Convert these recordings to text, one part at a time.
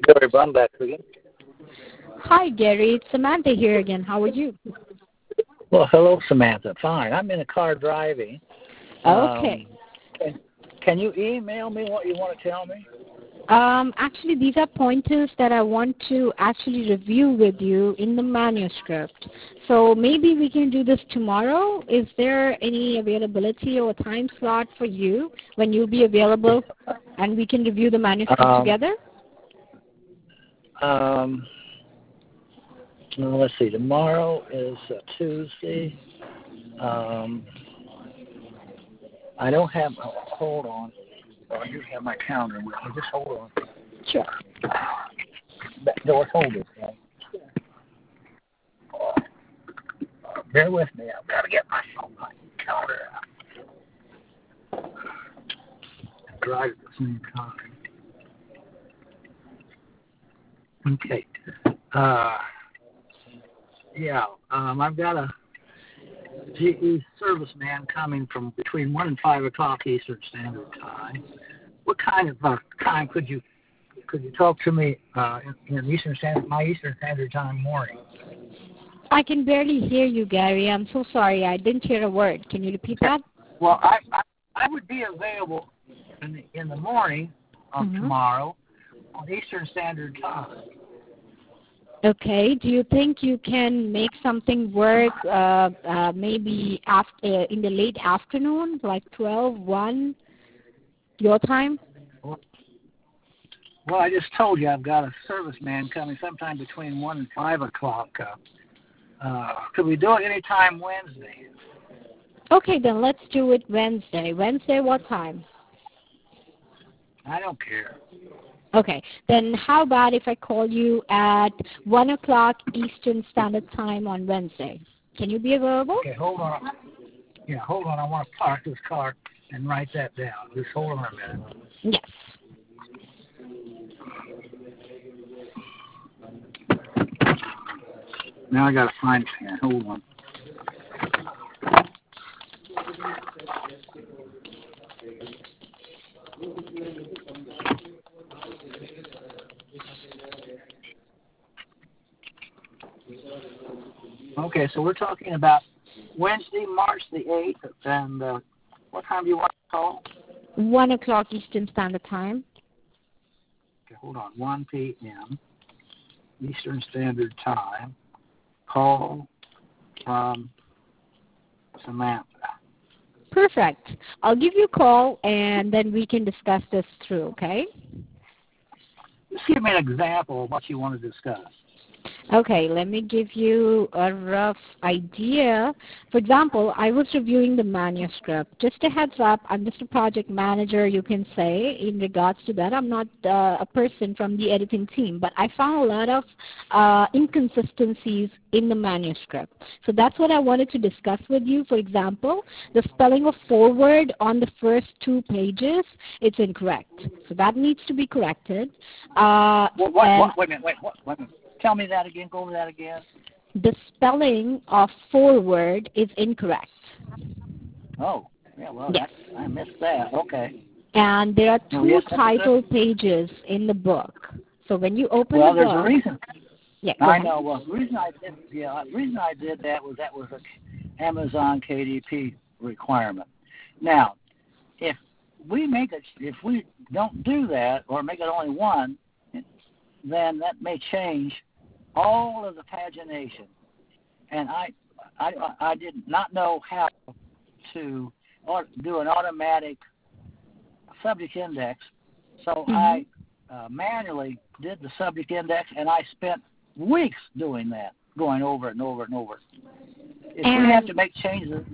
Gary Brumback again. Hi, Gary. It's Samantha here again. How are you? Well, hello, Samantha. Fine. I'm in a car driving. Okay. Can you email me what you want to tell me? Actually, these are pointers that I want to actually review with you in the manuscript. So maybe we can do this tomorrow. Is there any availability or time slot for you when you'll be available and we can review the manuscript together? Let's see. Tomorrow is Tuesday. I don't have. Hold on. I do have my calendar with me. Just hold on. Sure. That door holder. Bear with me. I've got to get my calendar out. Drive at the same time. Okay. I've got a GE serviceman coming from between 1 and 5 o'clock Eastern Standard Time. What kind of time could you talk to me in Eastern Standard, my Eastern Standard Time morning? I can barely hear you, Gary. I'm so sorry. I didn't hear a word. Can you repeat that? Well, I would be available in the morning of tomorrow on Eastern Standard Time. Okay. Do you think you can make something work maybe after in the late afternoon, like 12, 1, your time? Well, I just told you I've got a serviceman coming sometime between 1 and 5 o'clock. Could we do it anytime Wednesday? Okay, then let's do it Wednesday. Wednesday, what time? I don't care. Okay, then how about if I call you at 1 o'clock Eastern Standard Time on Wednesday? Can you be available? Okay, hold on. Yeah, hold on. I want to park this car and write that down. Just hold on a minute. Yes. Now I got to find it here. Hold on. Okay, so we're talking about Wednesday, March the 8th, and what time do you want to call? 1 o'clock Eastern Standard Time. Okay, hold on. 1 p.m. Eastern Standard Time. Call from Samantha. Perfect. I'll give you a call, and then we can discuss this through, okay? Just give me an example of what you want to discuss. Okay, let me give you a rough idea. For example, I was reviewing the manuscript. Just a heads up, I'm just a project manager, you can say, in regards to that. I'm not a person from the editing team, but I found a lot of inconsistencies in the manuscript. So that's what I wanted to discuss with you. For example, the spelling of forward on the first 2 pages, it's incorrect. So that needs to be corrected. Wait a minute. Tell me that again. Go over that again. The spelling of forward is incorrect. Oh, yeah, well, yes. I missed that. Okay. And there are 2 title pages in the book. So when you open the book... Well, there's a reason. Yeah, I know. Well, the reason I did that was an Amazon KDP requirement. Now, if we don't do that or make it only 1, then that may change all of the pagination. And I did not know how to do an automatic subject index, so I manually did the subject index, and I spent weeks doing that, going over it and over it and over. If we have to make changes,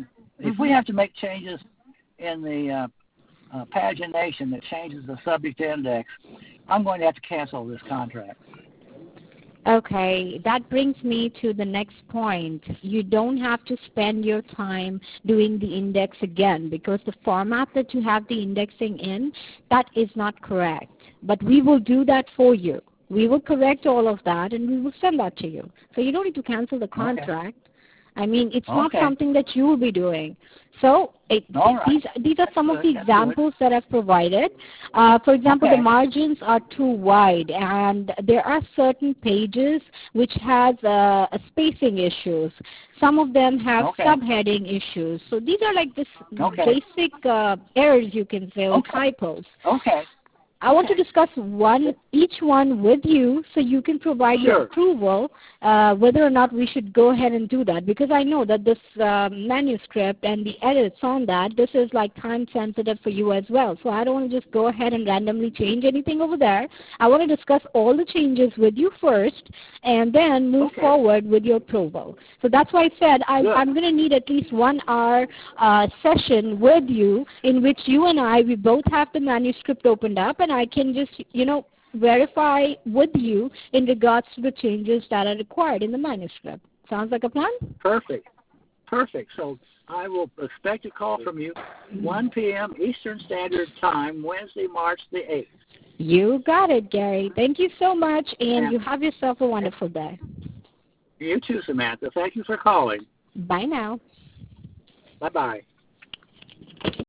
in the pagination that changes the subject index, I'm going to have to cancel this contract. Okay, that brings me to the next point. You don't have to spend your time doing the index again because the format that you have the indexing in, that is not correct. But we will do that for you. We will correct all of that and we will send that to you. So you don't need to cancel the contract. I mean, it's not Okay. something that you will be doing. So All right. these are some of the That's examples that I've provided. For example, Okay. the margins are too wide, and there are certain pages which has spacing issues. Some of them have Okay. subheading issues. So these are like this Okay. basic errors, you can say, or Okay. typos. Okay. I want to Okay. discuss each one with you so you can provide your Sure. approval whether or not we should go ahead and do that, because I know that this manuscript and the edits on that, this is like time sensitive for you as well. So I don't want to just go ahead and randomly change anything over there. I want to discuss all the changes with you first and then move Okay. forward with your approval. So that's why I said Good. I'm going to need at least 1 hour session with you in which you and we both have the manuscript opened up, and I can just, verify with you in regards to the changes that are required in the manuscript. Sounds like a plan? Perfect. Perfect. So I will expect a call from you 1 p.m. Eastern Standard Time, Wednesday, March the 8th. You got it, Gary. Thank you so much, and And you have yourself a wonderful day. you too, Samantha. Thank you for calling. Bye now. Bye-bye.